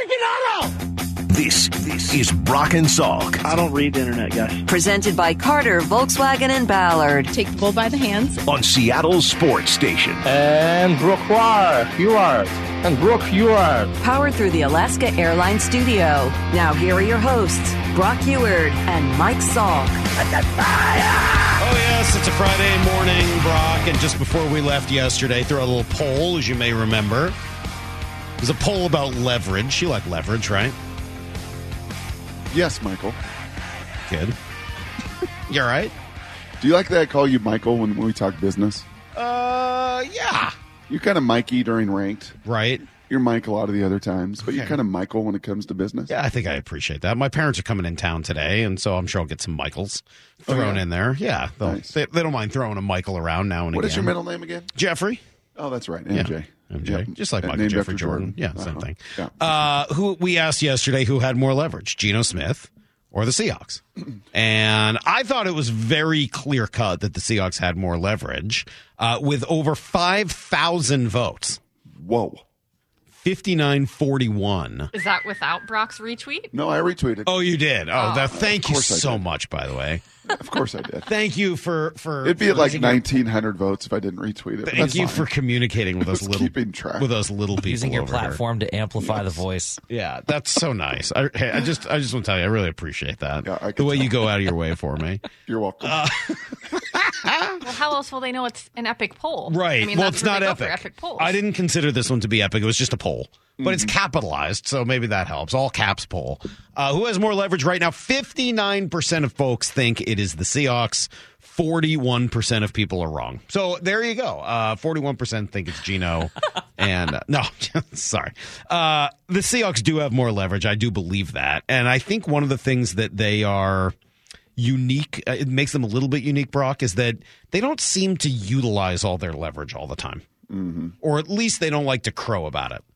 aficionado! This is Brock and Salk. I don't read the internet, guys. Presented by Carter, Volkswagen, and Ballard. Take the bull by the hands. On Seattle's sports station. And Brooke Huard. And Brooke Huard. Powered through the Alaska Airlines studio. Now here are your hosts, Brock Huard and Mike Salk. Oh, yes, it's a Friday morning, Brock. And just before we left yesterday, threw a little poll, as you may remember. It was a poll about leverage. You like leverage, right? Yes, Michael. Good. You all right? Do you like that I call you Michael when we talk business? Yeah. You're kind of Mikey during ranked. Right. You're Mike a lot of the other times, but you're kind of Michael when it comes to business. Yeah, I think I appreciate that. My parents are coming in town today, and so I'm sure I'll get some Michaels thrown in there. Yeah, Nice. they don't mind throwing a Michael around now and again. What is your middle name again? Jeffrey. Oh, that's right, MJ. Yeah. MJ. Yep. Just like Michael Named Jeffrey after Jordan. Yeah, same thing. Yeah. Who we asked yesterday who had more leverage, Geno Smith or the Seahawks? And I thought it was very clear cut that the Seahawks had more leverage with over 5,000 votes. Whoa. 59-41. Is that without Brock's retweet? No, I retweeted. Oh, you did? Thank you course I so did. much, by the way. Of course I did. Thank you for It'd be at like 1,900 votes if I didn't retweet it. but Thank that's you fine. for communicating with us keeping track. with us little people Using your over here. platform to amplify the voice. Yeah, that's so nice. I just want to tell you, I really appreciate that. Yeah, I the can way tell. you go out of your way for me. You're welcome. Well, how else will they know it's an epic poll? Right. I mean, Well, that's it's where not they go for epic. epic polls. I didn't consider this one to be epic. It was just a poll. But it's capitalized, so maybe that helps. All caps poll. Who has more leverage right now? 59% of folks think it is the Seahawks. 41% of people are wrong. So there you go. 41% think it's Geno. And no, sorry. The Seahawks do have more leverage. I do believe that. And I think one of the things that they are unique, it makes them a little bit unique, Brock, is that they don't seem to utilize all their leverage all the time. Mm-hmm. Or at least they don't like to crow about it.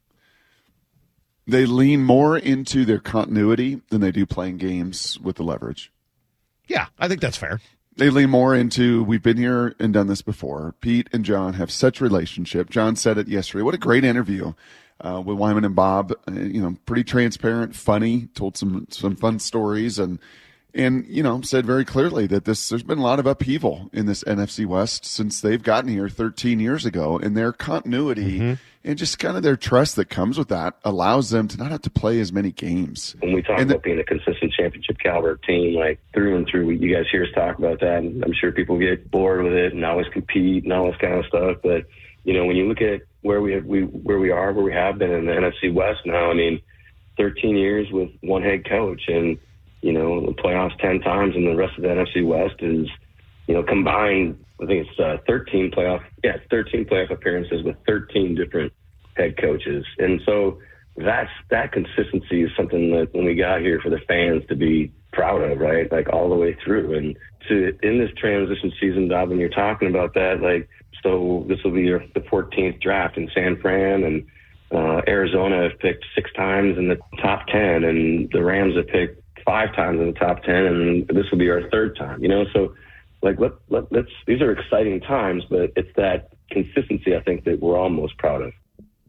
They lean more into their continuity than they do playing games with the leverage. Yeah, I think that's fair. They lean more into, we've been here and done this before. Pete and John have such a relationship. John said it yesterday. What a great interview with Wyman and Bob. Pretty transparent, funny, told some fun stories and said very clearly that there's been a lot of upheaval in this NFC West since they've gotten here 13 years ago, and their continuity and just kind of their trust that comes with that allows them to not have to play as many games. When we talk about being a consistent championship caliber team, like through and through, you guys hear us talk about that, and I'm sure people get bored with it and always compete and all this kind of stuff. But when you look at where we have been in the NFC West now, 13 years with one head coach and the playoffs 10 times, and the rest of the NFC West is, combined, I think it's 13 playoff appearances with 13 different head coaches. And so that consistency is something that when we got here for the fans to be proud of, right? Like all the way through. And in this transition season, Bob, when you're talking about that, so this will be the 14th draft in San Fran, and Arizona have picked 6 times in the top 10, and the Rams have picked 5 times in the top 10, and this will be our 3rd time, so let's these are exciting times, but it's that consistency I think that we're all most proud of.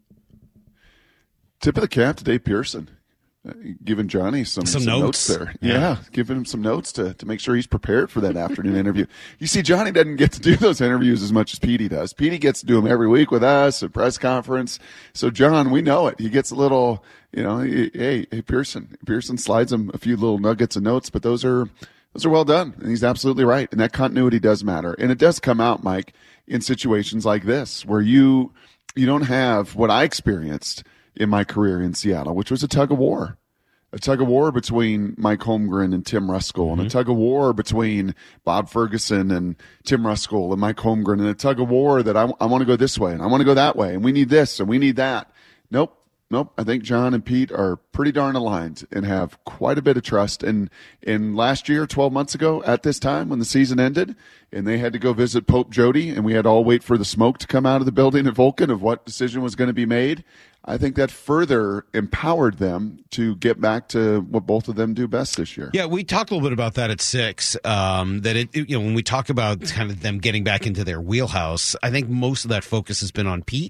Tip of the cap to Dave Pearson, giving Johnny some notes there. Yeah, giving him some notes to make sure he's prepared for that afternoon interview. You see, Johnny doesn't get to do those interviews as much as Petey does. Petey gets to do them every week with us at press conference. So John, we know it. He gets a little, hey, Pearson. Pearson slides him a few little nuggets of notes, but those are well done. And he's absolutely right. And that continuity does matter. And it does come out, Mike, in situations like this where you don't have what I experienced in my career in Seattle, which was a tug of war between Mike Holmgren and Tim Ruskell, and a tug of war between Bob Ferguson and Tim Ruskell and Mike Holmgren, and a tug of war that I want to go this way and I want to go that way, and we need this and we need that. Nope. I think John and Pete are pretty darn aligned and have quite a bit of trust. And last year, 12 months ago, at this time when the season ended, and they had to go visit Pope Jody, and we had to all wait for the smoke to come out of the building at Vulcan of what decision was going to be made, I think that further empowered them to get back to what both of them do best this year. Yeah, we talked a little bit about that at 6. That when we talk about kind of them getting back into their wheelhouse, I think most of that focus has been on Pete.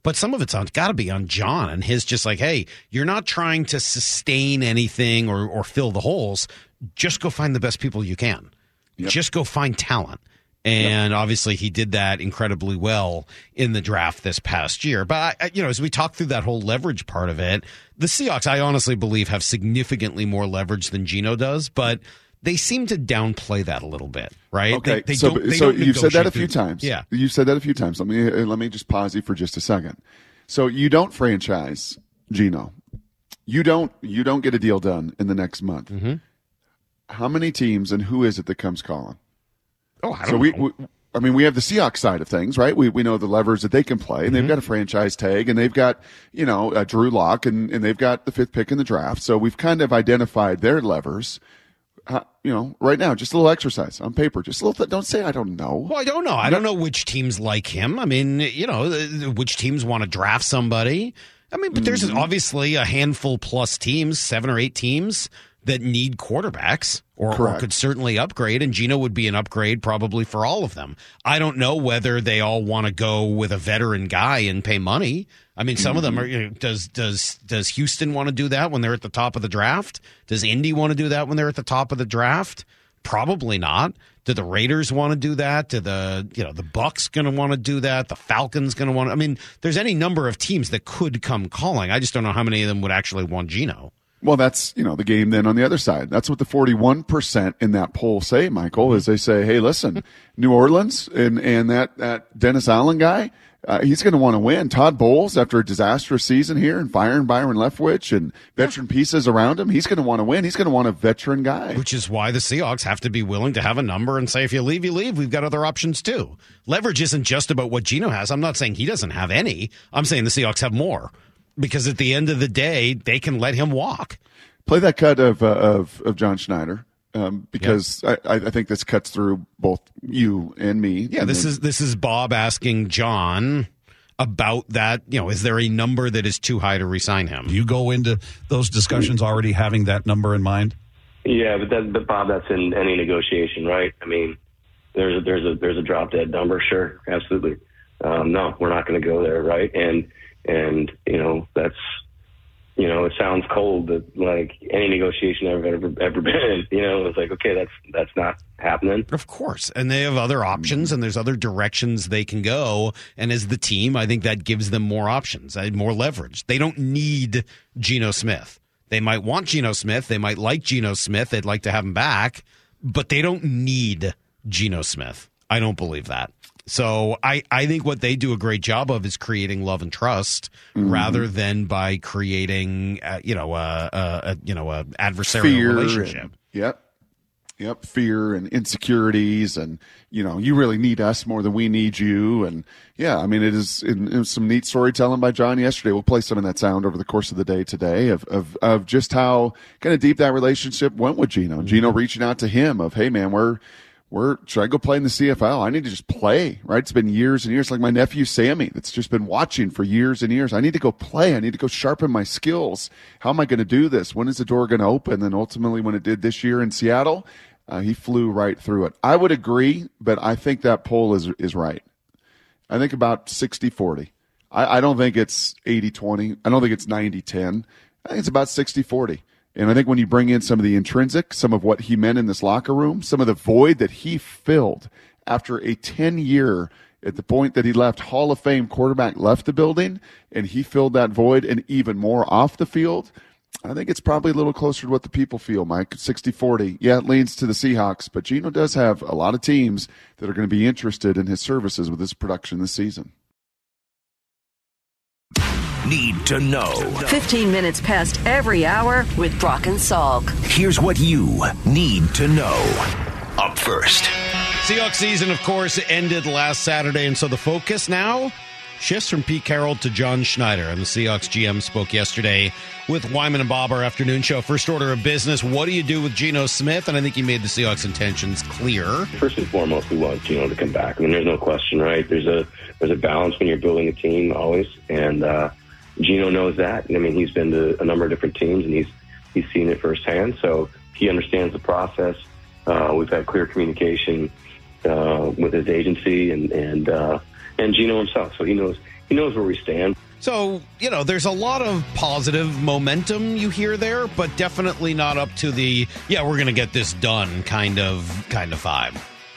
but some of it's got to be on John and his just like, hey, you're not trying to sustain anything or fill the holes. Just go find the best people you can. Yep. Just go find talent. And obviously he did that incredibly well in the draft this past year. But, as we talk through that whole leverage part of it, the Seahawks, I honestly believe, have significantly more leverage than Geno does, but they seem to downplay that a little bit, right? Okay, so you've said that a few times. Yeah. You've said that a few times. Let me just pause you for just a second. So you don't franchise Geno. You don't get a deal done in the next month. Mm-hmm. How many teams and who is it that comes calling? Oh, I don't know. We have the Seahawks side of things, right? We know the levers that they can play, and they've got a franchise tag, and they've got, Drew Lock, and they've got the 5th pick in the draft. So we've kind of identified their levers. Right now, just a little exercise on paper. Just a little. Don't say I don't know. Well, I don't know. I don't know which teams like him. I mean, which teams want to draft somebody. I mean, but there's obviously a handful plus teams, 7 or 8 teams that need quarterbacks or could certainly upgrade, and Geno would be an upgrade probably for all of them. I don't know whether they all want to go with a veteran guy and pay money. I mean, some of them are. Does Houston want to do that when they're at the top of the draft? Does Indy want to do that when they're at the top of the draft? Probably not. Do the Raiders want to do that? Do the Bucks going to want to do that? The Falcons going to want to? I mean, there's any number of teams that could come calling. I just don't know how many of them would actually want Geno. Well, that's, the game then on the other side. That's what the 41% in that poll say, Michael, is they say, hey, listen, New Orleans and that Dennis Allen guy, he's going to want to win. Todd Bowles, after a disastrous season here and firing Byron Leftwich and veteran pieces around him, he's going to want to win. He's going to want a veteran guy. Which is why the Seahawks have to be willing to have a number and say, if you leave, you leave. We've got other options too. Leverage isn't just about what Geno has. I'm not saying he doesn't have any. I'm saying the Seahawks have more. Because at the end of the day, they can let him walk. Play that cut of John Schneider, because I think this cuts through both you and me. Yeah, this is Bob asking John about that. Is there a number that is too high to re-sign him? Do you go into those discussions already having that number in mind? Yeah, but Bob, that's in any negotiation, right? I mean, there's a drop dead number, sure, absolutely. No, we're not going to go there, right? And that's, it sounds cold, but like any negotiation I've ever been in, it's like, okay, that's not happening. Of course. And they have other options and there's other directions they can go. And as the team, I think that gives them more options, more leverage. They don't need Geno Smith. They might want Geno Smith. They might like Geno Smith. They'd like to have him back, but they don't need Geno Smith. I don't believe that. So I think what they do a great job of is creating love and trust rather than by creating, a adversarial relationship. Yep. Fear and insecurities and, you really need us more than we need you. And yeah, I mean, it was some neat storytelling by John yesterday. We'll play some of that sound over the course of the day today of just how kind of deep that relationship went with Geno. Mm-hmm. Geno reaching out to him of, hey man, should I go play in the CFL? I need to just play, right? It's been years and years. Like my nephew Sammy, that's just been watching for years and years. I need to go play. I need to go sharpen my skills. How am I going to do this? When is the door going to open? And ultimately, when it did this year in Seattle, he flew right through it. I would agree, but I think that poll is right. I think about 60-40. I don't think it's 80-20. I don't think it's 90-10. I think it's about 60-40. And I think when you bring in some of the intrinsic, some of what he meant in this locker room, some of the void that he filled after a 10-year, at the point that he left, Hall of Fame quarterback left the building, and he filled that void and even more off the field, I think it's probably a little closer to what the people feel, Mike. 60-40. Yeah, it leans to the Seahawks, but Geno does have a lot of teams that are going to be interested in his services with his production this season. Need to know. 15 minutes past every hour with Brock and Salk. Here's what you need to know. Up first. Seahawks season, of course, ended last Saturday, and so the focus now shifts from Pete Carroll to John Schneider. And the Seahawks GM spoke yesterday with Wyman and Bob, our afternoon show. First order of business, what do you do with Geno Smith? And I think he made the Seahawks' intentions clear. First and foremost, we want Geno to come back. I mean, there's no question, right? There's a balance when you're building a team always, and Geno knows that. I mean, he's been to a number of different teams, and he's seen it firsthand, so he understands the process. We've had clear communication with his agency and Geno himself, so he knows he knows where we stand. So, there's a lot of positive momentum you hear there, but definitely not up to the, we're going to get this done kind of vibe.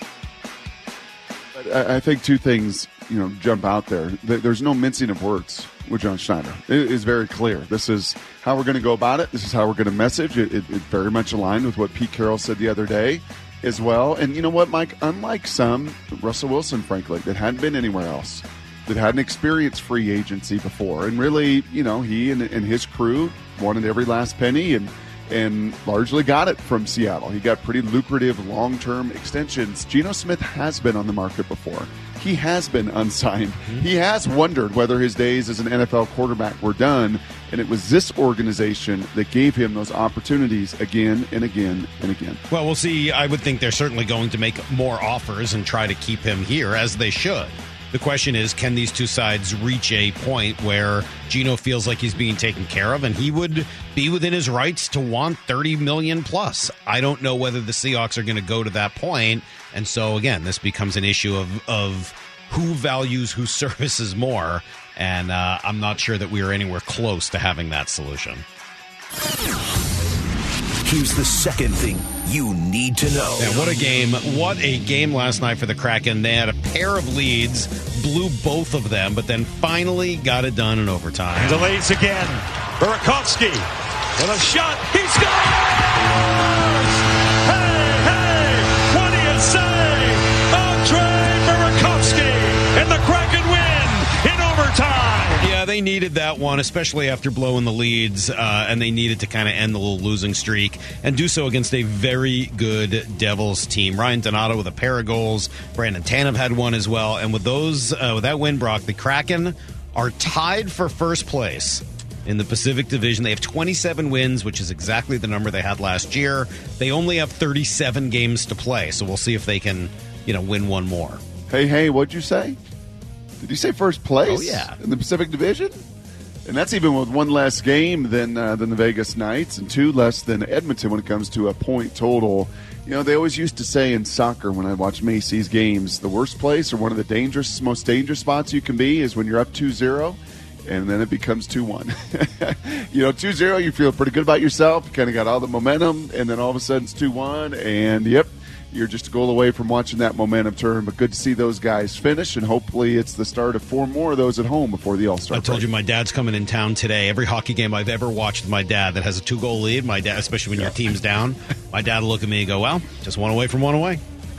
I think two things, jump out there. There's no mincing of words with John Schneider. It is very clear. This is how we're going to go about it. This is how we're going to message. It very much aligned with what Pete Carroll said the other day as well. And you know what, Mike? Unlike some, Russell Wilson, frankly, that hadn't been anywhere else, that hadn't experienced free agency before. And really, he and his crew wanted every last penny and largely got it from Seattle. He got pretty lucrative long-term extensions. Geno Smith has been on the market before. He has been unsigned. He has wondered whether his days as an NFL quarterback were done, and it was this organization that gave him those opportunities again and again and again. Well, we'll see. I would think they're certainly going to make more offers and try to keep him here, as they should. The question is, can these two sides reach a point where Geno feels like he's being taken care of and he would be within his rights to want $30 million plus? I don't know whether the Seahawks are going to go to that point. And so, again, this becomes an issue of who values whose services more. And I'm not sure that we are anywhere close to having that solution. Here's the second thing you need to know. And what a game. What a game last night for the Kraken. They had a pair of leads, blew both of them, but then finally got it done in overtime. Delays again. Burakovsky with a shot. He scores! Hey, what do you say? Andre Burakovsky and the Kraken win in overtime. Yeah, they needed that one, especially after blowing the leads, and they needed to kind of end the little losing streak and do so against a very good Devils team. Ryan Donato with a pair of goals. Brandon Tanev had one as well. And with that win, Brock, the Kraken are tied for first place in the Pacific Division. They have 27 wins, which is exactly the number they had last year. They only have 37 games to play, so we'll see if they can, win one more. Hey, what'd you say? Did you say first place? Oh, yeah. In the Pacific Division? And that's even with one less game than the Vegas Knights and two less than Edmonton when it comes to a point total. They always used to say in soccer when I watch Macy's games, the worst place or one of the most dangerous spots you can be is when you're up 2-0. And then it becomes 2-1. 2-0, you feel pretty good about yourself. You kind of got all the momentum. And then all of a sudden it's 2-1. And, yep, you're just a goal away from watching that momentum turn. But good to see those guys finish. And hopefully it's the start of 4 more of those at home before the All-Star break. I told you my dad's coming in town today. Every hockey game I've ever watched with my dad that has a 2-goal lead, my dad, especially when your team's down, my dad will look at me and go, well, just one away from one away.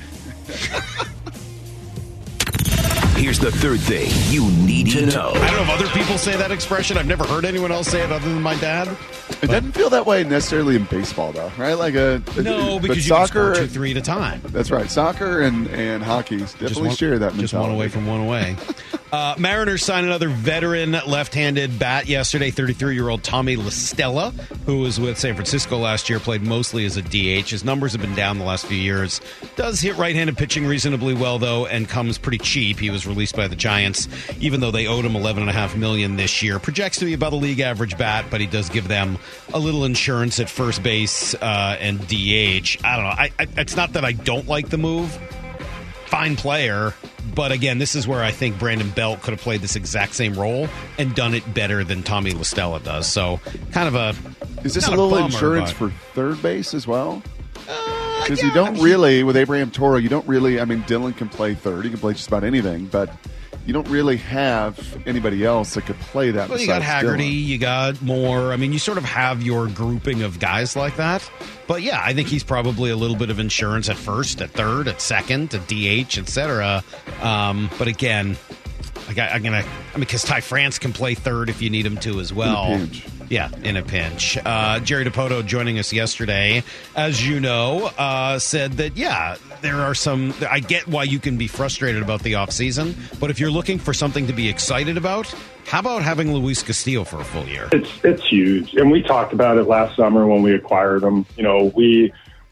Here's the third thing you need to know. I don't know if other people say that expression. I've never heard anyone else say it other than my dad. It doesn't feel that way necessarily in baseball, though, right? No, because you soccer, can score 2-3 at a time. That's right. Soccer and hockey definitely share that mentality. Just one away from one away. Mariners signed another veteran left-handed bat yesterday, 33-year-old Tommy La Stella, who was with San Francisco last year, played mostly as a DH. His numbers have been down the last few years. Does hit right-handed pitching reasonably well, though, and comes pretty cheap. He was released by the Giants, even though they owed him $11.5 million this year. Projects to be about a league average bat, but he does give them a little insurance at first base and DH. I don't know. It's not that I don't like the move. Fine player. But again, this is where I think Brandon Belt could have played this exact same role and done it better than Tommy La Stella does. So kind of a... Is this a little bummer, insurance for third base as well? Because you don't really, with Abraham Toro, you don't really, Dylan can play third. He can play just about anything, but you don't really have anybody else that could play that. Well, you got Haggerty, Dylan. You got Moore. You sort of have your grouping of guys like that. But yeah, I think he's probably a little bit of insurance at first, at third, at second, at DH, etc. But again, because Ty France can play third if you need him to as well. In a pinch. Yeah, in a pinch. Jerry Dipoto joining us yesterday, as you know, said that, there are some... I get why you can be frustrated about the offseason, but if you're looking for something to be excited about, how about having Luis Castillo for a full year? It's huge, and we talked about it last summer when we acquired him. We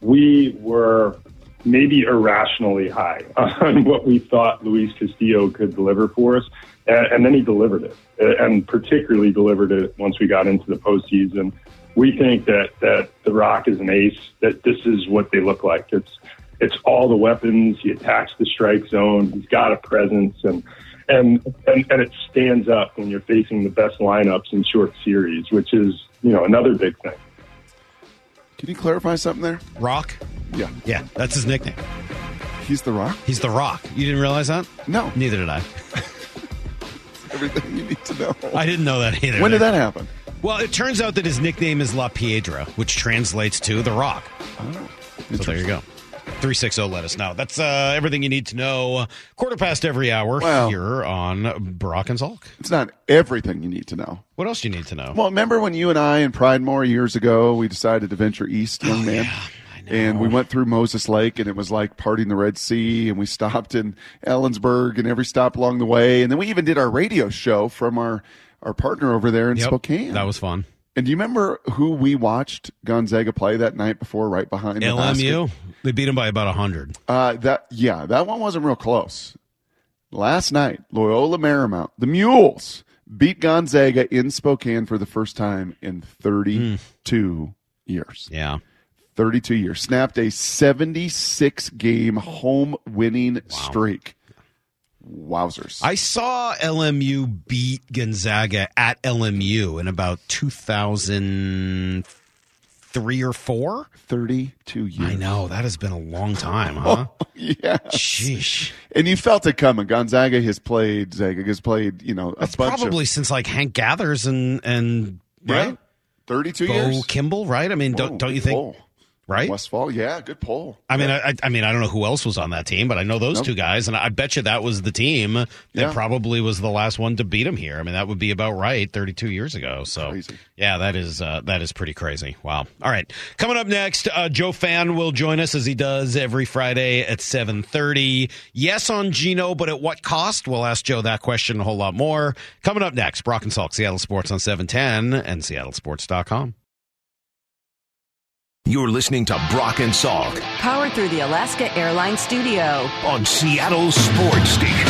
were maybe irrationally high on what we thought Luis Castillo could deliver for us, and then he delivered it, and particularly delivered it once we got into the postseason. We think that The Rock is an ace, that this is what they look like. It's all the weapons. He attacks the strike zone. He's got a presence, and and it stands up when you're facing the best lineups in short series, which is, another big thing. Can you clarify something there? Rock? Yeah. Yeah, that's his nickname. He's the Rock? He's the Rock. You didn't realize that? No. Neither did I. Everything you need to know. I didn't know that either. When did that happen? Well, it turns out that his nickname is La Piedra, which translates to the Rock. Oh, so there you go. 360, let us know. That's everything you need to know. 1:15 every hour here on Brock and Salk. It's not everything you need to know. What else do you need to know? Well, remember when you and I in Pridemore years ago, we decided to venture east, young man? Yeah, I know. And we went through Moses Lake, and it was like parting the Red Sea, and we stopped in Ellensburg and every stop along the way. And then we even did our radio show from our partner over there in Spokane. That was fun. And do you remember who we watched Gonzaga play that night before, right behind the LMU? basket? They beat them by about 100. That one wasn't real close. Last night, Loyola Marymount, the Mules, beat Gonzaga in Spokane for the first time in 32 years. Yeah. 32 years. Snapped a 76-game home winning streak. Wowzers. I saw LMU beat Gonzaga at LMU in about 2003 or 4. 32 years. I know. That has been a long time, huh? Oh, yeah. Sheesh. And you felt it coming. Gonzaga has played, That's bunch probably since like Hank Gathers and right? 32 Bo years. Kimball, right? I mean, don't you think? Poll. Right? Westfall, yeah, good poll. I mean, I don't know who else was on that team, but I know those two guys, and I bet you that was the team that probably was the last one to beat him here. I mean, that would be about right 32 years ago. So, crazy. Yeah, that is pretty crazy. Wow. All right, coming up next, Joe Fan will join us as he does every Friday at 7:30. Yes on Gino, but at what cost? We'll ask Joe that question and a whole lot more. Coming up next, Brock and Salk, Seattle Sports on 710 and SeattleSports.com. You're listening to Brock and Salk Powered through the Alaska Airlines Studio on Seattle Sports Station.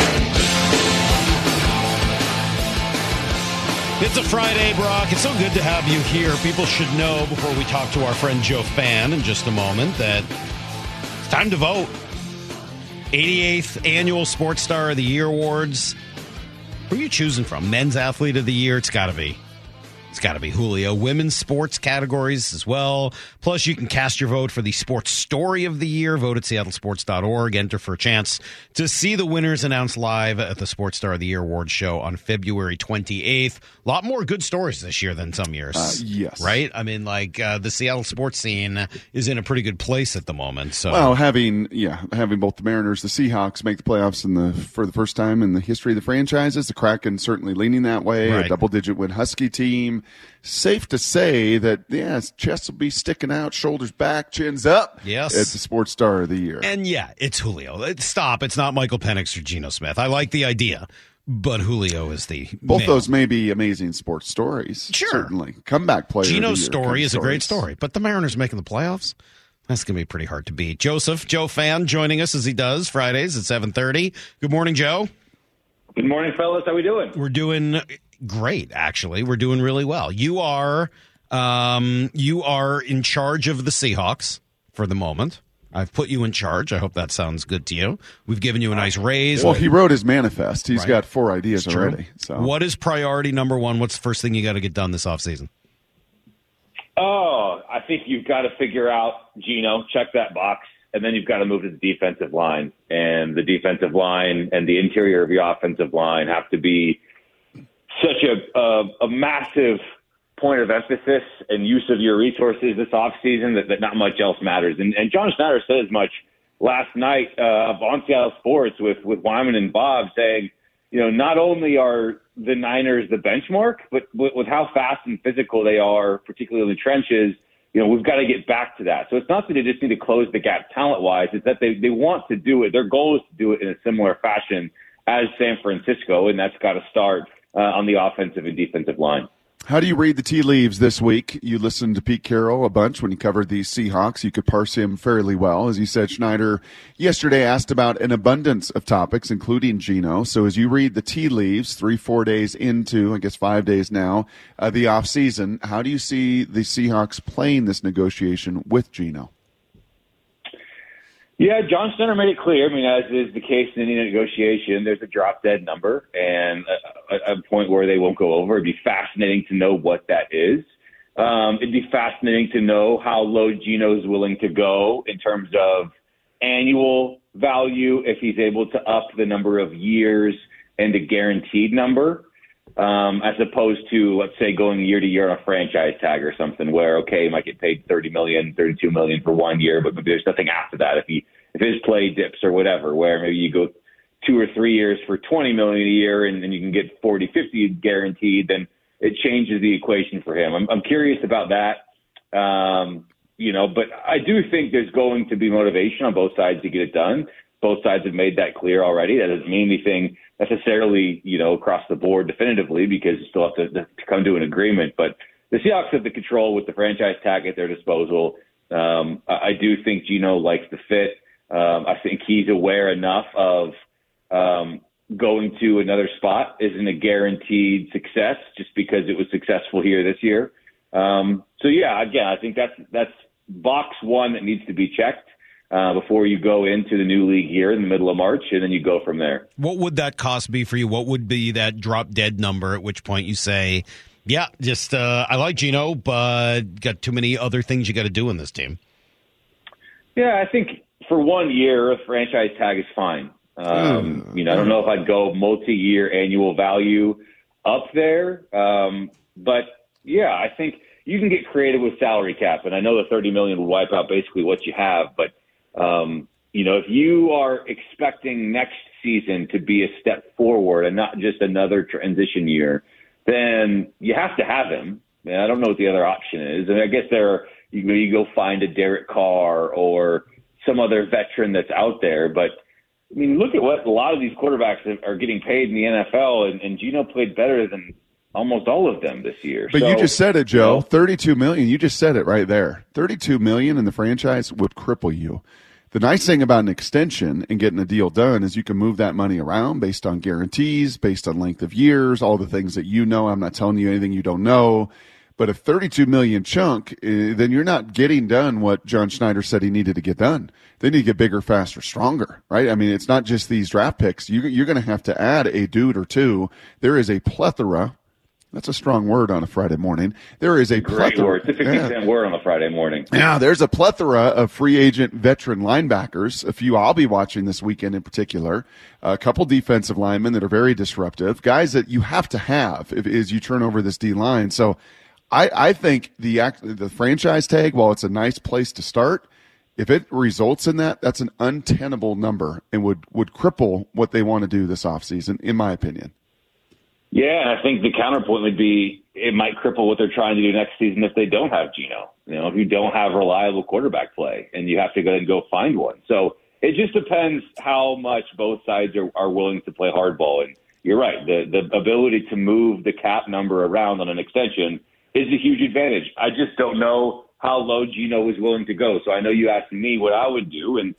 It's a Friday, Brock. It's so good to have you here. People should know before we talk to our friend Joe Fan in just a moment that it's time to vote. 88th Annual Sports Star of the Year Awards. Who are you choosing from? Men's Athlete of the Year? It's got to be. It's got to be Julio. Women's sports categories as well. Plus, you can cast your vote for the Sports Story of the Year. Vote at seattlesports.org. Enter for a chance to see the winners announced live at the Sports Star of the Year Awards show on February 28th. A lot more good stories this year than some years. Yes. Right? I mean, the Seattle sports scene is in a pretty good place at the moment. So, well, having both the Mariners, the Seahawks make the playoffs for the first time in the history of the franchises. The Kraken certainly leaning that way. Right. A double-digit win Husky team. Safe to say that, his chest will be sticking out, shoulders back, chins up. Yes. It's the Sports Star of the Year. And it's Julio. Stop. It's not Michael Penix or Geno Smith. I like the idea, but Julio is the Both man. those may be amazing sports stories. Sure. Certainly. Comeback player. Geno's story is a great story, but the Mariners making the playoffs? That's going to be pretty hard to beat. Joe Fan, joining us as he does Fridays at 7:30. Good morning, Joe. Good morning, fellas. How we doing? We're doing great, actually. We're doing really well. You are in charge of the Seahawks for the moment. I've put you in charge. I hope that sounds good to you. We've given you a nice raise. Well, he wrote his manifest. He's got 4 ideas already. So, what is priority number one? What's the first thing you got to get done this offseason? Oh, I think you've got to figure out Geno, check that box, and then you've got to move to the defensive line. And the defensive line and the interior of your offensive line have to be such a massive point of emphasis and use of your resources this offseason that not much else matters. And John Schneider said as much last night on Seattle Sports with Wyman and Bob saying, not only are the Niners the benchmark, but with how fast and physical they are, particularly in the trenches, we've got to get back to that. So it's not that they just need to close the gap talent-wise. It's that they want to do it. Their goal is to do it in a similar fashion as San Francisco, and that's got to start on the offensive and defensive line. How do you read the tea leaves this week? You listened to Pete Carroll a bunch when he covered the Seahawks. You could parse him fairly well. As you said, Schneider yesterday asked about an abundance of topics, including Geno. So as you read the tea leaves 3-4 days into, I guess 5 days now, the offseason, how do you see the Seahawks playing this negotiation with Geno? Yeah, John Schneider made it clear. I mean, as is the case in any negotiation, there's a drop-dead number and a point where they won't go over. It'd be fascinating to know what that is. It'd be fascinating to know how low Gino's willing to go in terms of annual value, if he's able to up the number of years and the guaranteed number, as opposed to, let's say, going year to year on a franchise tag or something where, okay, he might get paid $30 million, $32 million for 1 year, but maybe there's nothing after that. If his play dips or whatever, where maybe you go 2 or 3 years for $20 million a year and then you can get 40, 50 guaranteed, then it changes the equation for him. I'm curious about that. But I do think there's going to be motivation on both sides to get it done. Both sides have made that clear already. That doesn't mean anything necessarily, across the board definitively, because you still have to come to an agreement. But the Seahawks have the control with the franchise tag at their disposal. I do think Gino likes the fit. I think he's aware enough of going to another spot isn't a guaranteed success just because it was successful here this year. Again, I think that's box one that needs to be checked before you go into the new league here in the middle of March, and then you go from there. What would that cost be for you? What would be that drop dead number at which point you say, yeah, just I like Gino, but got too many other things you got to do in this team? Yeah, I think for 1 year, a franchise tag is fine. I don't know if I'd go multi-year annual value up there. But, yeah, I think you can get creative with salary cap. And I know the $30 million would wipe out basically what you have. But, if you are expecting next season to be a step forward and not just another transition year, then you have to have him. And I don't know what the other option is. And I guess you go find a Derek Carr or some other veteran that's out there. But, I mean, look at what a lot of these quarterbacks are getting paid in the NFL, and Gino played better than almost all of them this year. But you just said it, Joe. $32 million. You just said it right there. $32 million in the franchise would cripple you. The nice thing about an extension and getting a deal done is you can move that money around based on guarantees, based on length of years, all the things that you know. I'm not telling you anything you don't know. But a $32 million chunk, then you're not getting done what John Schneider said he needed to get done. They need to get bigger, faster, stronger, right? I mean, it's not just these draft picks. You're going to have to add a dude or two. There is a plethora. That's a strong word on a Friday morning. There is a plethora. Great word. It's a 50-cent word on a Friday morning. Yeah, there's a plethora of free agent veteran linebackers. A few I'll be watching this weekend in particular. A couple defensive linemen that are very disruptive. Guys that you have to have as you turn over this D-line. So I think the franchise tag, while it's a nice place to start, if it results in that, that's an untenable number and would cripple what they want to do this offseason, in my opinion. Yeah, and I think the counterpoint would be it might cripple what they're trying to do next season if they don't have Gino. If you don't have reliable quarterback play and you have to go find one. So it just depends how much both sides are willing to play hardball. And you're right, the ability to move the cap number around on an extension is a huge advantage. I just don't know how low Gino is willing to go. So I know you asked me what I would do. And,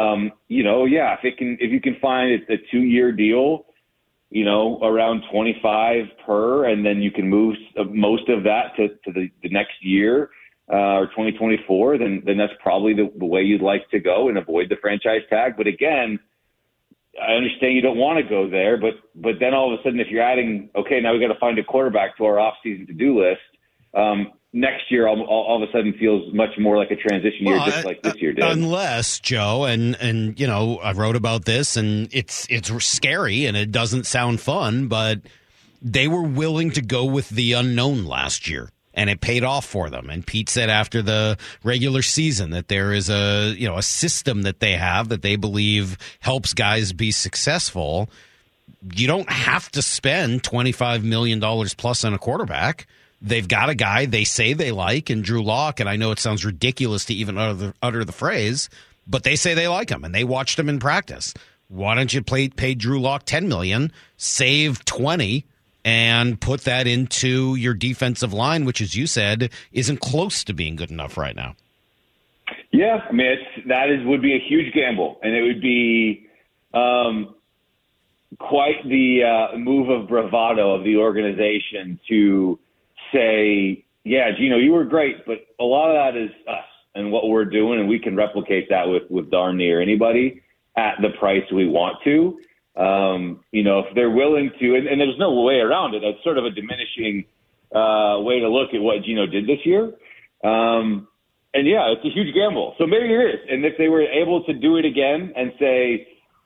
if you can find a 2-year deal, around 25 per, and then you can move most of that to the next year or 2024, then that's probably the way you'd like to go and avoid the franchise tag. But again, I understand you don't want to go there, but then all of a sudden if you're adding, okay, now we got to find a quarterback to our off-season to-do list, next year all of a sudden feels much more like a transition year, just like this year did. Unless, Joe, and I wrote about this, and it's scary and it doesn't sound fun, but they were willing to go with the unknown last year, and it paid off for them. And Pete said after the regular season that there is a system that they have that they believe helps guys be successful. You don't have to spend $25 million plus on a quarterback. They've got a guy they say they like in Drew Lock, and I know it sounds ridiculous to even utter the phrase, but they say they like him, and they watched him in practice. Why don't you pay Drew Lock $10 million, save $20, and put that into your defensive line, which, as you said, isn't close to being good enough right now? Yeah, I mean, would be a huge gamble, and it would be quite the move of bravado of the organization to say, yeah, Gino, you were great, but a lot of that is us. and what we're doing, and we can replicate that with darn near anybody at the price we want to. If they're willing to, and there's no way around it. It's sort of a diminishing way to look at what Geno did this year. And yeah, it's a huge gamble. So maybe it is. And if they were able to do it again and say,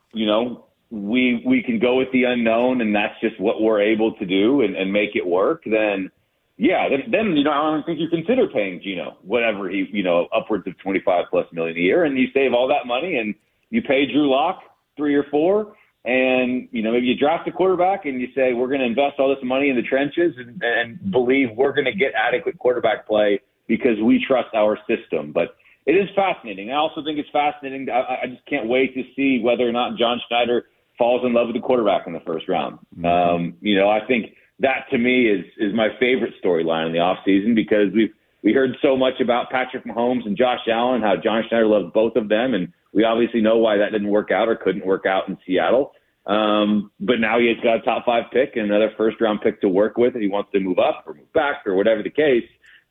we can go with the unknown and that's just what we're able to do and make it work, then yeah, then I don't think you consider paying Geno whatever he, upwards of $25+ million a year, and you save all that money and you pay Drew Lock 3 or 4, and maybe you draft a quarterback and you say we're going to invest all this money in the trenches and believe we're going to get adequate quarterback play because we trust our system. But it is fascinating. I also think it's fascinating. I just can't wait to see whether or not John Schneider falls in love with the quarterback in the first round. I think that to me is my favorite storyline in the offseason, because we heard so much about Patrick Mahomes and Josh Allen, how John Schneider loved both of them, and we obviously know why that didn't work out or couldn't work out in Seattle. But now he's got a top 5 pick and another first-round pick to work with, and he wants to move up or move back or whatever the case.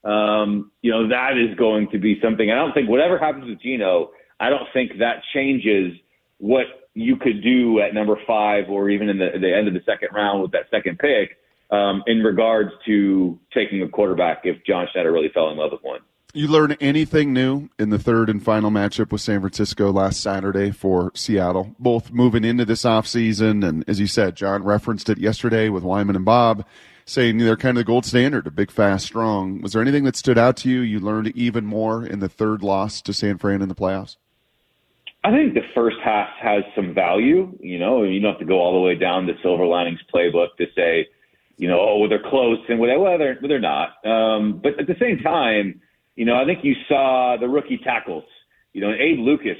That is going to be something. I don't think whatever happens with Geno, I don't think that changes what you could do at number 5 or even in the end of the second round with that second pick in regards to taking a quarterback if John Schneider really fell in love with one. You learn anything new in the third and final matchup with San Francisco last Saturday for Seattle, both moving into this offseason? And as you said, John referenced it yesterday with Wyman and Bob, saying they're kind of the gold standard, a big, fast, strong. Was there anything that stood out to you? You learned even more in the third loss to San Fran in the playoffs? I think the first half has some value. You don't have to go all the way down the Silver Linings playbook to say, they're close and whatever. Well, they're not. But at the same time, I think you saw the rookie tackles. Abe Lucas,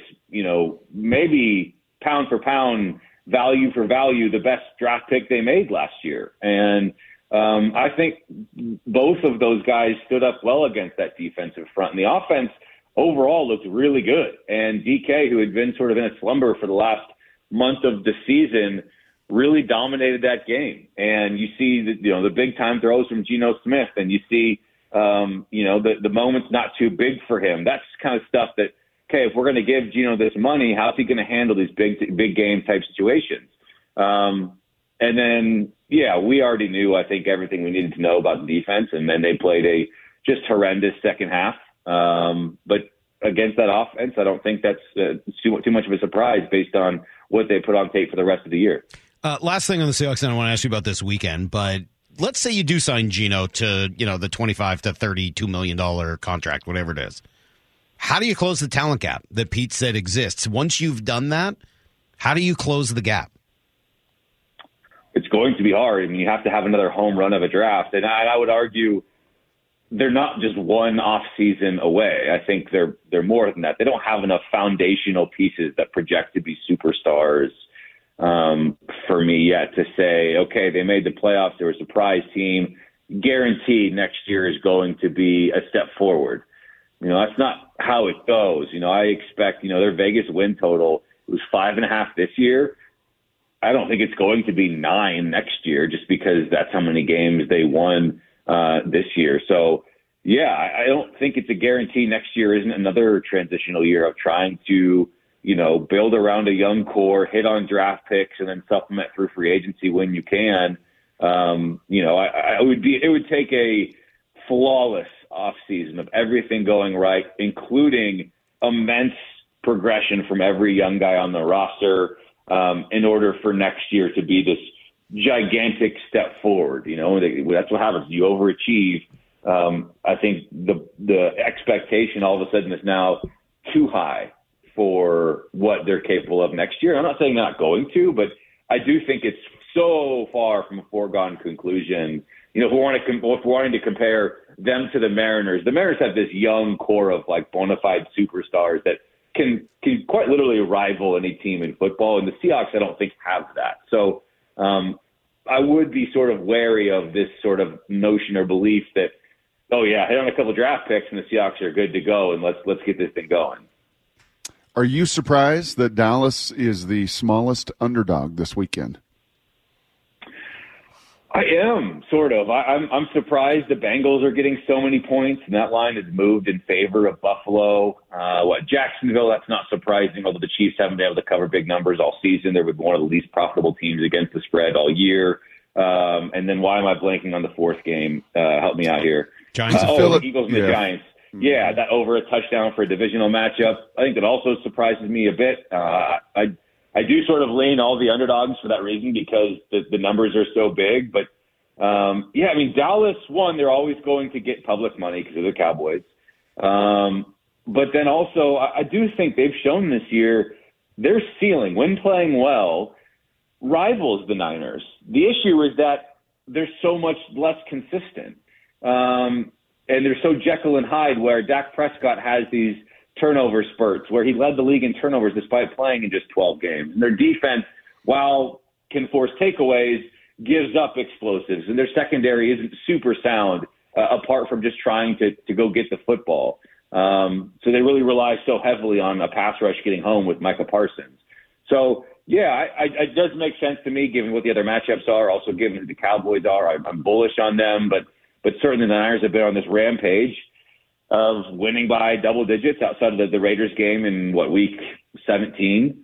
maybe pound for pound, value for value, the best draft pick they made last year. And I think both of those guys stood up well against that defensive front. And the offense overall looked really good. And DK, who had been sort of in a slumber for the last month of the season, really dominated that game. And you see the big time throws from Geno Smith, and you see the moment's not too big for him. That's kind of stuff that, okay, if we're going to give Geno this money, how's he going to handle these big game type situations? And then, yeah, we already knew, I think, everything we needed to know about the defense, and then they played a just horrendous second half. But against that offense, I don't think that's too much of a surprise based on what they put on tape for the rest of the year. Last thing on the Seahawks, and I want to ask you about this weekend, but let's say you do sign Geno to, the $25 to $32 million contract, whatever it is. How do you close the talent gap that Pete said exists? Once you've done that, how do you close the gap? It's going to be hard. I mean, you have to have another home run of a draft. And I would argue they're not just one off season away. I think they're more than that. They don't have enough foundational pieces that project to be superstars for me yet to say, okay, they made the playoffs. They're a surprise team. Guaranteed next year is going to be a step forward. That's not how it goes. I expect, their Vegas win total was 5.5 this year. I don't think it's going to be 9 next year just because that's how many games they won this year. So, yeah, I don't think it's a guarantee next year isn't another transitional year of trying to, build around a young core, hit on draft picks, and then supplement through free agency when you can. It would take a flawless offseason of everything going right, including immense progression from every young guy on the roster, in order for next year to be this gigantic step forward. That's what happens. You overachieve. I think the expectation all of a sudden is now too high for what they're capable of next year. I'm not saying they're not going to, but I do think it's so far from a foregone conclusion. If we're wanting to compare them to the Mariners have this young core of like bona fide superstars that can quite literally rival any team in football. And the Seahawks, I don't think, have that. So I would be sort of wary of this sort of notion or belief that, oh, yeah, hit on a couple draft picks and the Seahawks are good to go and let's get this thing going. Are you surprised that Dallas is the smallest underdog this weekend? I am, sort of. I'm surprised the Bengals are getting so many points, and that line has moved in favor of Buffalo. Jacksonville, that's not surprising, although the Chiefs haven't been able to cover big numbers all season. They're one of the least profitable teams against the spread all year. And then why am I blanking on the fourth game? Help me out here. Giants the Eagles and the Giants. Yeah, that over a touchdown for a divisional matchup. I think that also surprises me a bit. I do sort of lean all the underdogs for that reason because the numbers are so big. But, Dallas, one, they're always going to get public money because of the Cowboys. But then also, I do think they've shown this year their ceiling, when playing well, rivals the Niners. The issue is that they're so much less consistent. And they're so Jekyll and Hyde, where Dak Prescott has these turnover spurts where he led the league in turnovers despite playing in just 12 games. And their defense, while can force takeaways, gives up explosives. And their secondary isn't super sound apart from just trying to go get the football. So they really rely so heavily on a pass rush getting home with Micah Parsons. So, it does make sense to me given what the other matchups are, also given who the Cowboys are. I'm bullish on them, but certainly the Niners have been on this rampage of winning by double digits outside of the Raiders game in, week 17.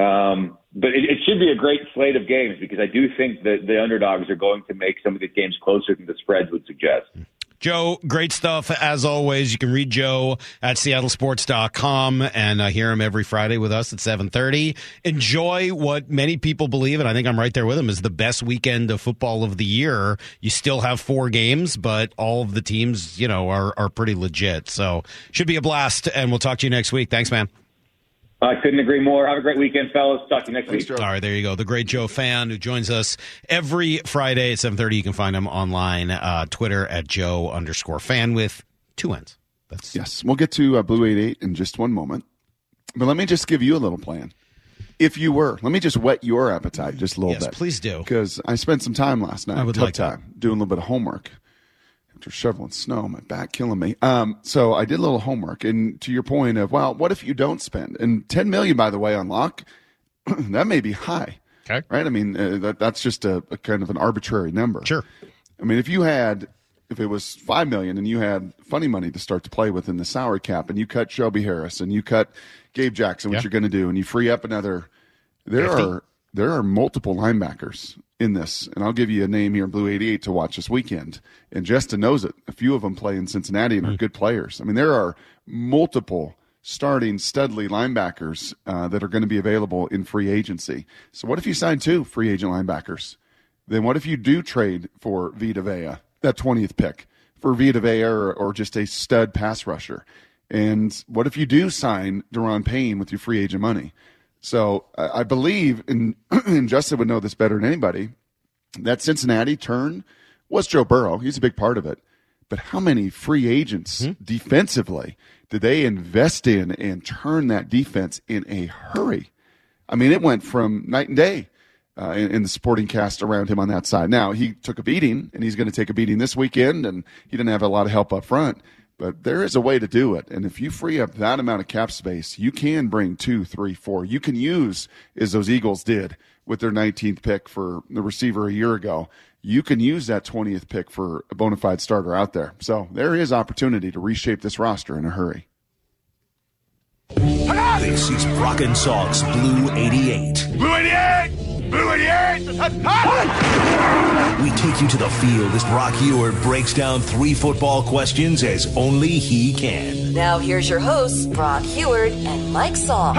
But it should be a great slate of games because I do think that the underdogs are going to make some of these games closer than the spreads would suggest. Joe, great stuff as always. You can read Joe at seattlesports.com and hear him every Friday with us at 7:30. Enjoy what many people believe, and I think I'm right there with him, is the best weekend of football of the year. You still have 4 games, but all of the teams, are pretty legit. So should be a blast, and we'll talk to you next week. Thanks, man. I couldn't agree more. Have a great weekend, fellas. Talk to you next week. All right, there you go. The great Joe Fan, who joins us every Friday at 7:30. You can find him online, Twitter at Joe_fan with 2 N's. Yes, we'll get to Blue 88 in just one moment. But let me just give you a little plan. Let me just whet your appetite just a little bit. Yes, please do. Because I spent some time last night. I would like that. Doing a little bit of homework. After shoveling snow, my back killing me. So I did a little homework, and to your point of, what if you don't spend? And $10 million, by the way, on lock, that may be high. Okay, right? I mean, that's just a kind of an arbitrary number. Sure. I mean, if it was $5 million and you had funny money to start to play with in the salary cap, and you cut Shelby Harris and you cut Gabe Jackson, what you're going to do, and you free up another. There are multiple linebackers in this, and I'll give you a name here in Blue 88 to watch this weekend. And Justin knows it. A few of them play in Cincinnati and are good players. I mean, there are multiple starting studly linebackers that are going to be available in free agency. So what if you sign 2 free agent linebackers? Then what if you do trade for Vita Vea, that 20th pick, for Vita Vea or just a stud pass rusher? And what if you do sign Daron Payne with your free agent money? So I believe, and Justin would know this better than anybody, that Cincinnati turn was Joe Burrow. He's a big part of it. But how many free agents defensively did they invest in and turn that defense in a hurry? I mean, it went from night and day in the supporting cast around him on that side. Now, he took a beating, and he's going to take a beating this weekend, and he didn't have a lot of help up front. But there is a way to do it. And if you free up that amount of cap space, you can bring 2, 3, 4. You can use, as those Eagles did with their 19th pick for the receiver a year ago, you can use that 20th pick for a bona fide starter out there. So there is opportunity to reshape this roster in a hurry. This is Brock and Salk's Blue 88. Blue 88! Blue 88! We take you to the field as Brock Ewert breaks down 3 football questions as only he can. Now here's your hosts, Brock Ewert and Mike Salk.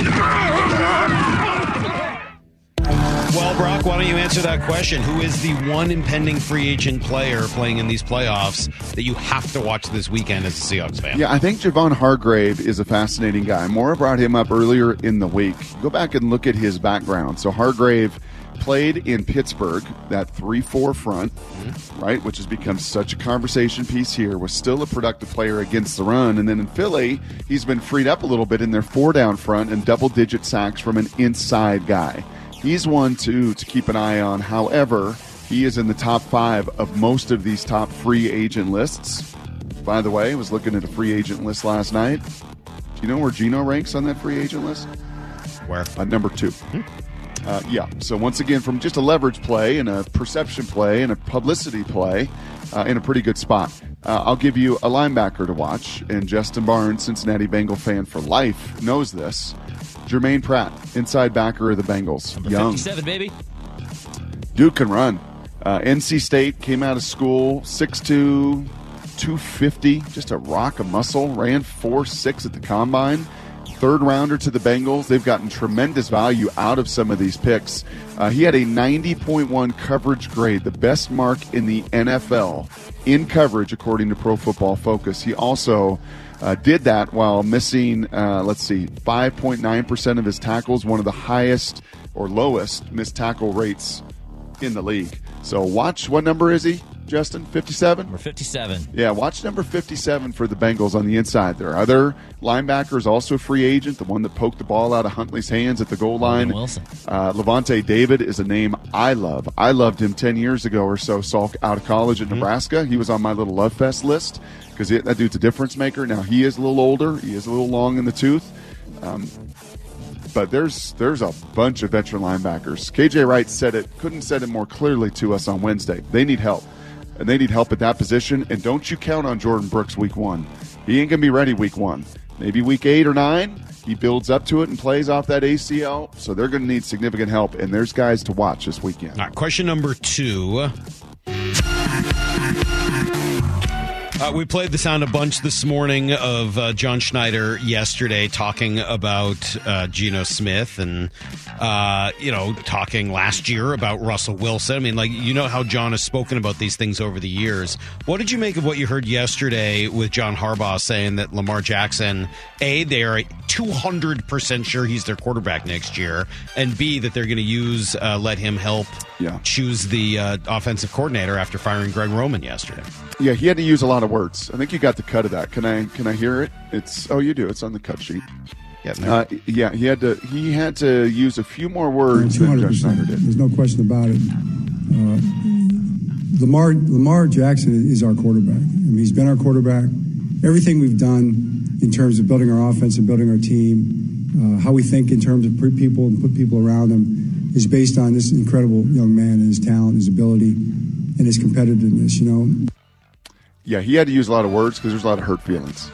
Well, Brock, why don't you answer that question? Who is the one impending free agent player playing in these playoffs that you have to watch this weekend as a Seahawks fan? Yeah, I think Javon Hargrave is a fascinating guy. Maura brought him up earlier in the week. Go back and look at his background. So Hargrave played in Pittsburgh, that 3-4 front, right, which has become such a conversation piece here, was still a productive player against the run. And then in Philly, he's been freed up a little bit in their 4-down front and double-digit sacks from an inside guy. He's one, too, to keep an eye on. However, he is in the top 5 of most of these top free agent lists. By the way, I was looking at a free agent list last night. Do you know where Geno ranks on that free agent list? Where? Number 2. So once again, from just a leverage play and a perception play and a publicity play, in a pretty good spot. I'll give you a linebacker to watch, and Justin Barnes, Cincinnati Bengal fan for life, knows this. Jermaine Pratt, inside backer of the Bengals. Number Young. 57, baby. Dude can run. NC State, came out of school, 6'2", 250, just a rock of muscle, ran 4.6 at the combine. Third rounder to the Bengals. They've gotten tremendous value out of some of these picks. He had a 90.1 coverage grade, the best mark in the NFL in coverage, according to Pro Football Focus. He also did that while missing, 5.9% of his tackles, one of the highest or lowest missed tackle rates in the league. So watch, what number is he, Justin? 57? Number 57. Yeah, watch number 57 for the Bengals on the inside. There are other linebackers, also a free agent, the one that poked the ball out of Huntley's hands at the goal line. Wilson. Levante David is a name I love. I loved him 10 years ago or so, Salk, out of college at Nebraska. He was on my little Love Fest list because that dude's a difference maker. Now, he is a little older. He is a little long in the tooth. But there's a bunch of veteran linebackers. KJ Wright couldn't said it more clearly to us on Wednesday. They need help. And they need help at that position. And don't you count on Jordan Brooks week 1. He ain't going to be ready week 1. Maybe week 8 or 9, he builds up to it and plays off that ACL. So they're going to need significant help. And there's guys to watch this weekend. All right, question number 2. We played the sound a bunch this morning of John Schneider yesterday talking about Geno Smith and, talking last year about Russell Wilson. I mean, how John has spoken about these things over the years. What did you make of what you heard yesterday with John Harbaugh saying that Lamar Jackson, A, they are 200% sure he's their quarterback next year, and B, that they're going to let him help choose the offensive coordinator after firing Greg Roman yesterday? Yeah, he had to use a lot of words. I think you got the cut of that. Can I hear it? You do. It's on the cut sheet. Yeah, he had to use a few more words than Judge Snyder did. There's no question about it. Lamar Jackson is our quarterback. I mean, he's been our quarterback. Everything we've done in terms of building our offense and building our team, how we think in terms of people and put people around him, is based on this incredible young man and his talent, his ability, and his competitiveness. Yeah, he had to use a lot of words because there's a lot of hurt feelings.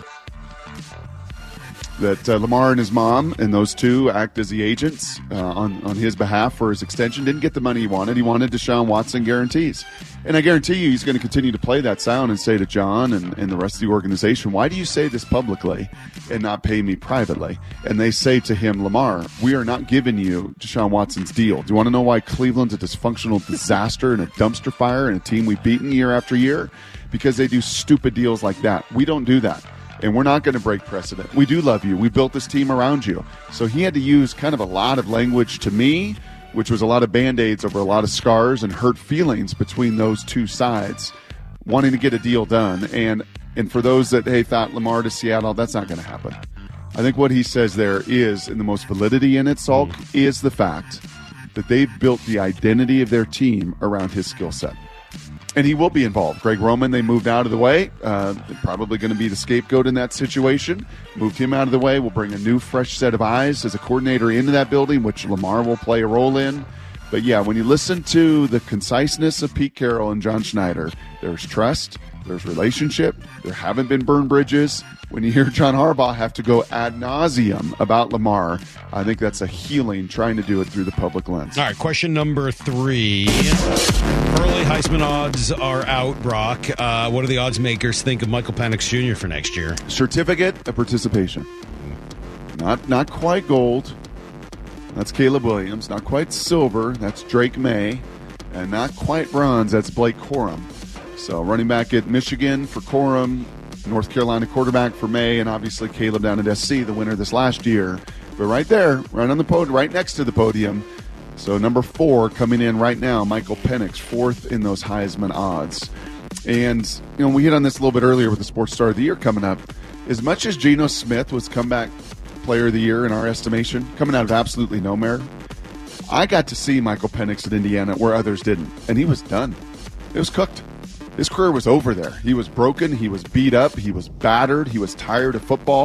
That Lamar and his mom and those two act as the agents on his behalf for his extension. Didn't get the money he wanted. He wanted Deshaun Watson guarantees. And I guarantee you he's going to continue to play that sound and say to John and the rest of the organization, why do you say this publicly and not pay me privately? And they say to him, Lamar, we are not giving you Deshaun Watson's deal. Do you want to know why Cleveland's a dysfunctional disaster and a dumpster fire and a team we've beaten year after year? Because they do stupid deals like that. We don't do that. And we're not going to break precedent. We do love you. We built this team around you. So he had to use kind of a lot of language to me, which was a lot of Band-Aids over a lot of scars and hurt feelings between those two sides, wanting to get a deal done. And for those that, thought Lamar to Seattle, that's not going to happen. I think what he says there is, and the most validity in it, Salk, is the fact that they've built the identity of their team around his skill set. And he will be involved. Greg Roman, they moved out of the way. Probably going to be the scapegoat in that situation. Moved him out of the way. We'll bring a new, fresh set of eyes as a coordinator into that building, which Lamar will play a role in. But, yeah, when you listen to the conciseness of Pete Carroll and John Schneider, there's trust, there's relationship, there haven't been burned bridges. When you hear John Harbaugh have to go ad nauseum about Lamar, I think that's a healing, trying to do it through the public lens. All right, question number 3. Early Heisman odds are out, Brock. What do the odds makers think of Michael Penix Jr. for next year? Certificate of participation. Not quite gold. That's Caleb Williams. Not quite silver. That's Drake May. And not quite bronze. That's Blake Corum. So running back at Michigan for Corum, North Carolina quarterback for May, and obviously Caleb down at SC, the winner this last year. But right there, right on the podium, right next to the podium. So number 4 coming in right now, Michael Penix, 4th in those Heisman odds. And, we hit on this a little bit earlier with the Sports Star of the Year coming up. As much as Geno Smith was comeback player of the year in our estimation, coming out of absolutely nowhere, I got to see Michael Penix at Indiana where others didn't. And he was done. It was cooked. His career was over there. He was broken. He was beat up. He was battered. He was tired of football.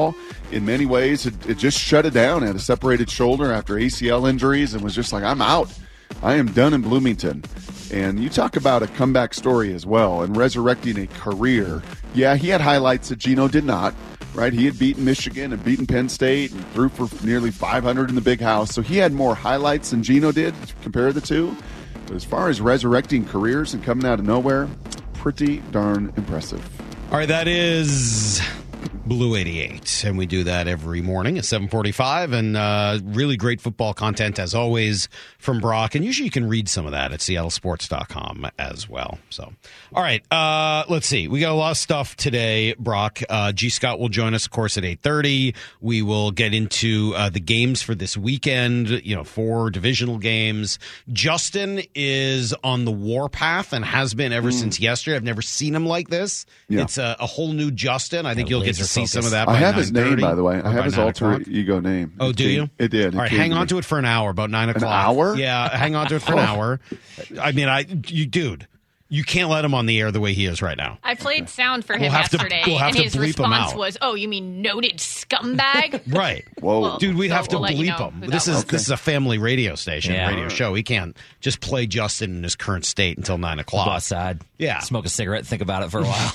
in many ways, it just shut it down. Had a separated shoulder after ACL injuries and was just like, I'm out. I am done in Bloomington. And you talk about a comeback story as well and resurrecting a career. Yeah, he had highlights that Geno did not, right? He had beaten Michigan and beaten Penn State and threw for nearly 500 in the Big House. So he had more highlights than Geno did, compare the two. But as far as resurrecting careers and coming out of nowhere, pretty darn impressive. All right, that is Blue 88, and we do that every morning at 7:45, and really great football content as always from Brock, and usually you can read some of that at seattlesports.com as well. So, all right, let's see. We got a lot of stuff today, Brock. G. Scott will join us, of course, at 8:30. We will get into the games for this weekend, 4 divisional games. Justin is on the warpath and has been ever since yesterday. I've never seen him like this. Yeah. It's a whole new Justin. I think you'll get to see some of that. I have his name, by the way. I have his alter ego name. Oh, do you? It did. All right, hang on to it for an hour, about 9 o'clock. An hour? Yeah, hang on to it for an hour. I mean, dude, you can't let him on the air the way he is right now. I played sound for him yesterday, and his response was, "Oh, you mean noted scumbag?" Right. Whoa, well, dude, we'd have to bleep him. This is a family radio station, radio show. We can't just play Justin in his current state until 9 o'clock. Go outside, smoke a cigarette, think about it for a while.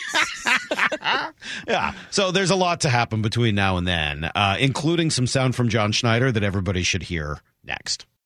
Yeah, so there's a lot to happen between now and then, including some sound from John Schneider that everybody should hear next.